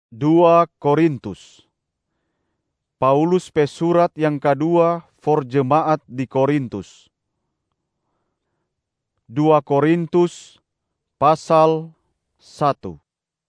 2 Korintus. Paulus pe surat yang kedua for jemaat di Korintus. 2 Korintus pasal 1.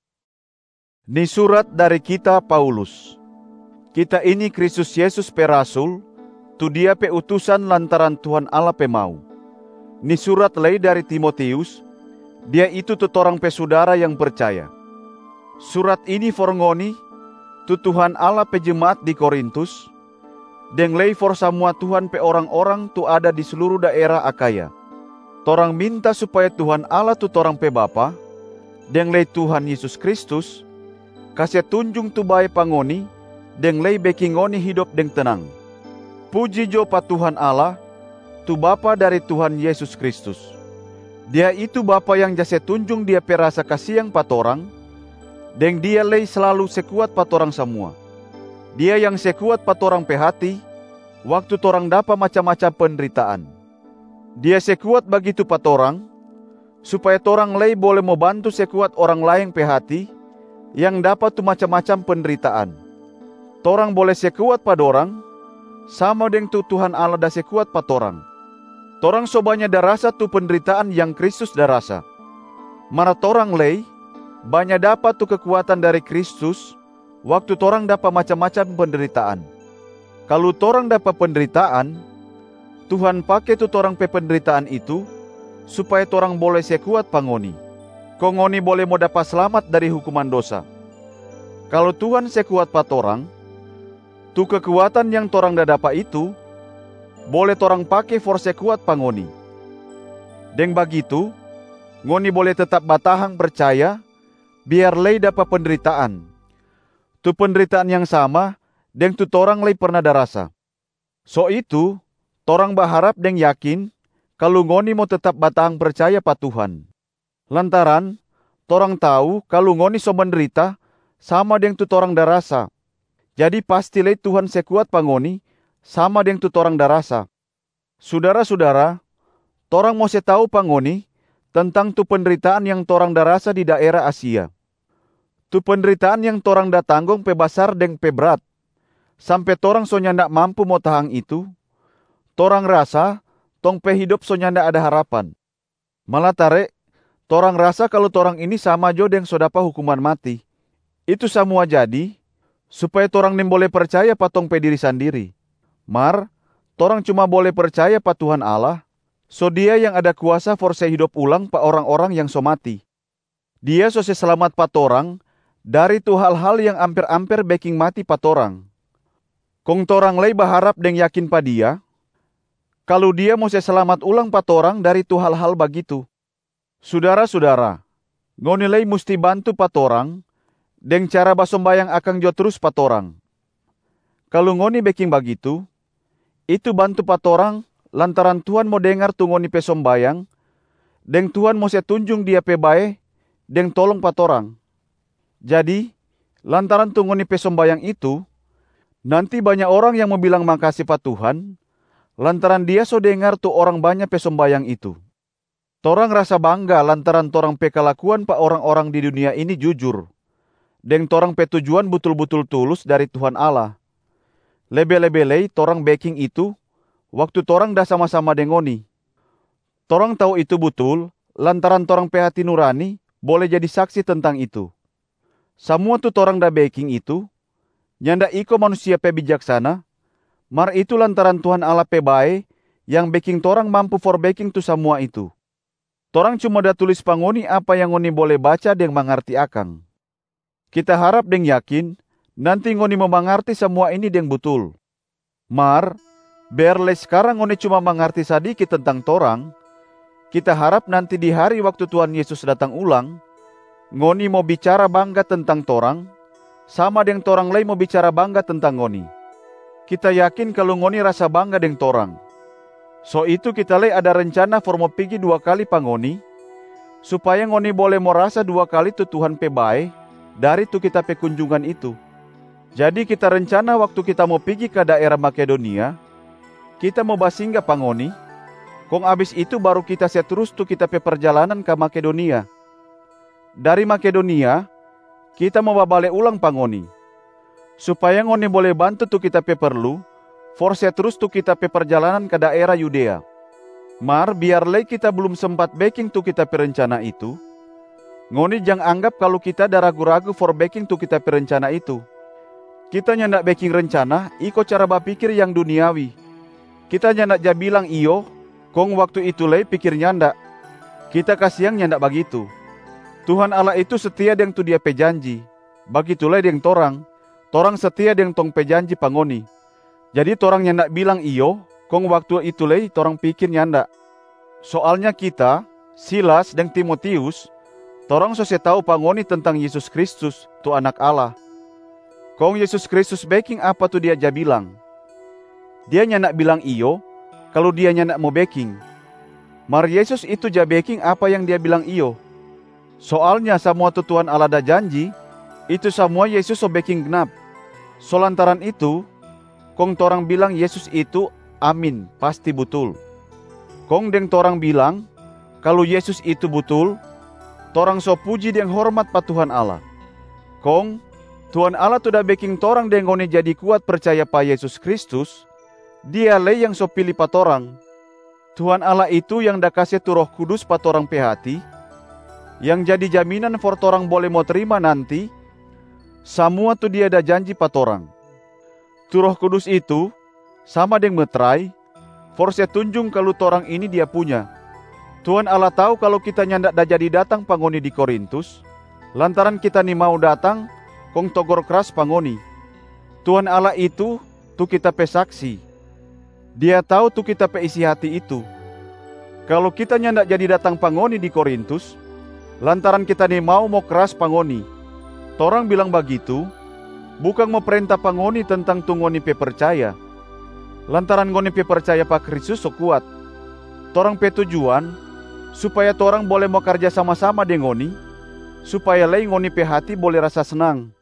Ni surat dari kita Paulus. Kita ini Kristus Yesus pe rasul, tu dia pe utusan lantaran Tuhan Allah pe mau. Ni surat lei dari Timotius, dia itu tutorang pe saudara yang percaya. Surat ini for ngoni, tu Tuhan Allah pe jemaat di Korintus, deng lei for semua Tuhan pe orang-orang tu ada di seluruh daerah Akaya. Torang minta supaya Tuhan Allah tu torang pe Bapa, deng lei Tuhan Yesus Kristus, kasih tunjung tu bae pangoni, deng lei beki ngoni hidup deng tenang. Puji jo pa Tuhan Allah, tu Bapa dari Tuhan Yesus Kristus. Dia itu Bapa yang jase tunjung dia pe rasa kasiang pa torang, deng dia lei selalu sekuat pa torang semua. Dia yang sekuat pa torang pe hati, waktu torang dapa macam-macam penderitaan. Dia sekuat bagitu pa torang, supaya torang lei boleh mau bantu sekuat orang lain pe hati, yang dapat tu macam-macam penderitaan. Torang boleh sekuat pa dorang, sama deng tu Tuhan Allah da sekuat pa torang. Torang sobanya da rasa tu penderitaan yang Kristus da rasa. Mara torang lei, banyak dapat tu kekuatan dari Kristus, waktu torang dapat macam-macam penderitaan. Kalau torang dapat penderitaan, Tuhan pakai tu torang pe penderitaan itu, supaya torang boleh sekuat pangoni. Kongoni boleh mau dapat selamat dari hukuman dosa. Kalau Tuhan sekuat pa torang, tu kekuatan yang torang dah dapat itu, boleh torang pakai for sekuat pangoni. Deng bagitu, ngoni boleh tetap batahang percaya, biar lei dapat penderitaan. Tu penderitaan yang sama, deng tu torang lei pernah darasa. So itu, torang berharap deng yakin, kalau ngoni mau tetap batahang percaya pa Tuhan. Lantaran, torang tahu kalau ngoni so menderita, sama deng tu torang darasa. Jadi pasti lei Tuhan sekuat pa ngoni, sama deng tu torang darasa. Saudara-saudara, torang mau se tahu pa ngoni, tentang tu penderitaan yang torang darasa di daerah Asia. Tu penderitaan yang torang da tanggung pe basar deng pe berat, sampai torang so nyandak mampu mau tahang itu, torang rasa tong pe hidup so nyandak ada harapan. Malah tare, torang rasa kalau torang ini sama jo deng so dapa hukuman mati. Itu semua jadi, supaya torang nem boleh percaya pa tong pe diri sendiri. Mar, torang cuma boleh percaya pa Tuhan Allah, so dia yang ada kuasa for se hidup ulang pa orang-orang yang so mati. Dia so se selamat pa torang, dari tu hal-hal yang amper-amper baking mati pa torang. Kong torang lei berharap deng yakin pa dia, kalau dia mau se selamat ulang pa torang dari tu hal-hal bagitu. Saudara-saudara, ngoni lei musti bantu pa torang, deng cara basombayang akang jo terus pa torang. Kalau ngoni baking bagitu, itu bantu pa torang, lantaran Tuhan mau dengar tu ngoni pe sombayang, deng Tuhan mau se tunjung dia pe bae, deng tolong pa torang. Jadi, lantaran tu ngoni pe sombayang itu, nanti banyak orang yang mau bilang makasih pa Tuhan, lantaran dia so dengar tu orang banyak pe sombayang itu. Torang rasa bangga lantaran torang pe kelakuan pa orang-orang di dunia ini jujur, deng torang pe tujuan betul-betul tulus dari Tuhan Allah. Lebe-lebe lei torang baking itu, waktu torang dah sama-sama dengoni. Torang tahu itu betul, lantaran torang pe hati nurani, boleh jadi saksi tentang itu. Semua tu torang dah baking itu, nyanda iko manusia pe bijaksana, mar itu lantaran Tuhan Allah pe bae, yang baking torang mampu for baking tu semua itu. Torang cuma dah tulis pangoni apa yang ngoni boleh baca deng mengerti akang. Kita harap deng yakin, nanti ngoni memangarti semua ini deng betul. Mar, biar le sekarang ngoni cuma mengerti sedikit tentang torang, kita harap nanti di hari waktu Tuhan Yesus datang ulang, ngoni mau bicara bangga tentang torang, sama deng torang lain mau bicara bangga tentang ngoni. Kita yakin kalau ngoni rasa bangga deng torang. So itu kita lei ada rencana for mau pergi 2 kali pa ngoni, supaya ngoni boleh mau rasa 2 kali tu Tuhan pe bae, dari tu kita pe kunjungan itu. Jadi kita rencana waktu kita mau pergi ke daerah Makedonia, kita mau basinggah pa ngoni, kong abis itu baru kita terus tu kita pe perjalanan ke Makedonia. Dari Makedonia, kita mau babale ulang pangoni, supaya ngoni boleh bantu tu kita pe perlu, forse terus tu kita pe perjalanan ke daerah Yudea. Mar biar lei kita belum sempat backing tu kita pe rencana itu, ngoni jang anggap kalau kita ada ragu-ragu for backing tu kita pe rencana itu. Kita nyandak backing rencana, iko cara berpikir yang duniawi. Kita nyandak ja bilang iyo, kong waktu itu lei pikir nyandak. Kita kasih yang nyandak begitu. Tuhan Allah itu setia dengan tu dia pe janji. Begitulah dengan torang setia dengan tong pe janji pangoni. Jadi torang nyandak bilang iyo, kong waktu itu lei torang pikir nyandak. Soalnya kita, Silas dan Timotius, torang so se tahu pangoni tentang Yesus Kristus, tu anak Allah. Kong Yesus Kristus backing apa tu dia ja bilang. Dia nyandak bilang iyo, kalau dia nyandak mau backing. Mar Yesus itu ja backing apa yang dia bilang iyo. Soalnya semua tu Tuhan Allah ada janji, itu semua Yesus so backing genap. So lantaran itu, kong torang bilang Yesus itu amin, pasti betul. Kong deng torang bilang, kalau Yesus itu betul, torang so puji deng hormat pa Tuhan Allah. Kong, Tuhan Allah tu dah backing torang deng ngoni jadi kuat percaya pa Yesus Kristus, dia lei yang so pilih pa torang. Tuhan Allah itu yang dah kasih tu Roh Kudus pa torang pe hati, yang jadi jaminan for torang boleh mau terima nanti, semua tu dia dah janji pa torang. Tu Roh Kudus itu sama deng metrai, for se tunjung kalau torang ini dia punya. Tuhan Allah tahu kalau kita nyandak dah jadi datang pangoni di Korintus, lantaran kita ni mau datang, kong togor keras pangoni. Tuhan Allah itu tu kita pe saksi. Dia tahu tu kita pe isi hati itu. Kalau kita nyandak jadi datang pangoni di Korintus, lantaran kita ni mau keras pangoni. Torang bilang begitu, bukan mau perintah pangoni tentang tu ngoni pe percaya. Lantaran ngoni pe percaya pa Kristus so kuat. Torang pe tujuan, supaya torang boleh mau kerja sama-sama dengan ngoni, supaya lei ngoni pe hati boleh rasa senang.